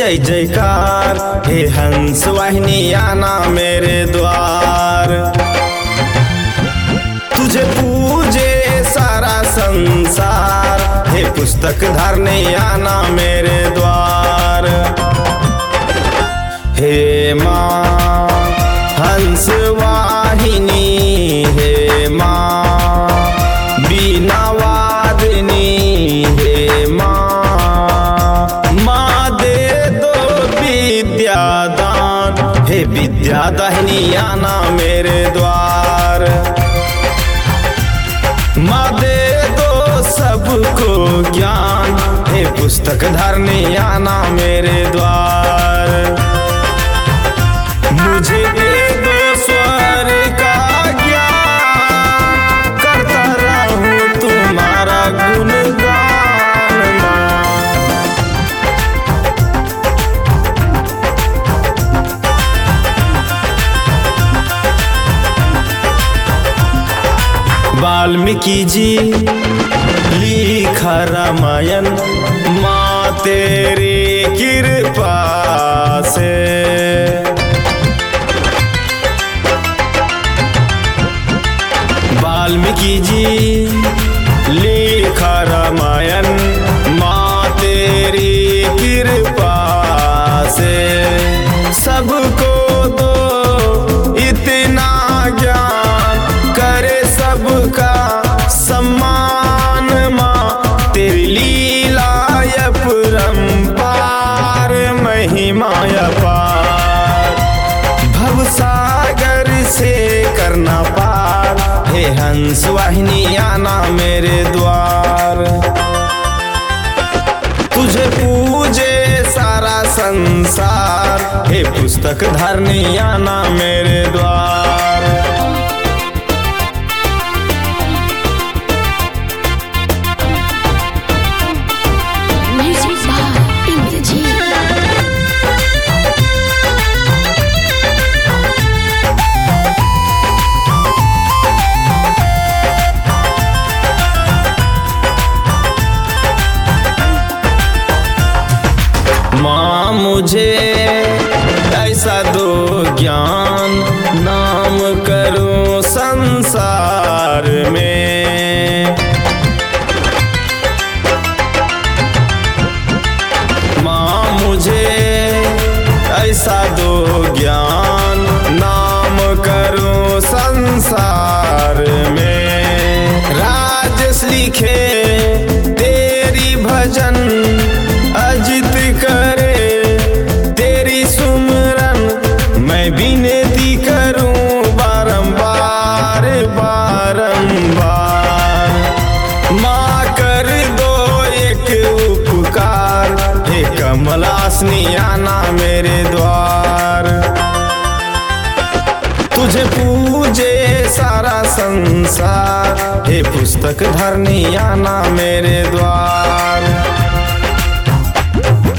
जय जयकार, हे हंस वाहिनी आना मेरे द्वार। तुझे पूजे सारा संसार, हे पुस्तक धारने आना मेरे द्वार। हे माँ हंस वाहिनी, हे माँ बीना वादिनी, हे माँ दे दो विद्यादान, हे विद्या दाहिनी आना मेरे द्वार। माँ दे दो सबको ज्ञान, हे पुस्तक धारने आना मेरे द्वार। मुझे दे दो स्वर का ज्ञान, करता रहूं तुम्हारा गुणगान माँ। वाल्मीकि जी लिखा रामायण, माँ तेरी कृपा से। वाल्मीकि जी लिखा रामायण, माँ तेरी कृपा से। सबको दो इतना ज्ञान, करे सबका सम्मान माँ। तेरी लीला अपरंपार, महिमा अपार। भवसागर से करना पार, हे हंस वाहिनी आना मेरे द्वार। तुझे पूजे सारा संसार, हे पुस्तक धारने आना मेरे द्वार। माँ मुझे ऐसा दो ज्ञान, नाम करूं संसार में। माँ मुझे ऐसा दो ज्ञान, नाम करूं संसार में। राजस लिखे तेरी भजन, अजित करे तेरी सुमरन। मैं विनती करूं बारंबार बारंबार, माँ कर दो एक उपकार, हे कमलासनी आना मेरे द्वार। तुझे पूजे सारा संसार, हे पुस्तक धरनी आना मेरे द्वार।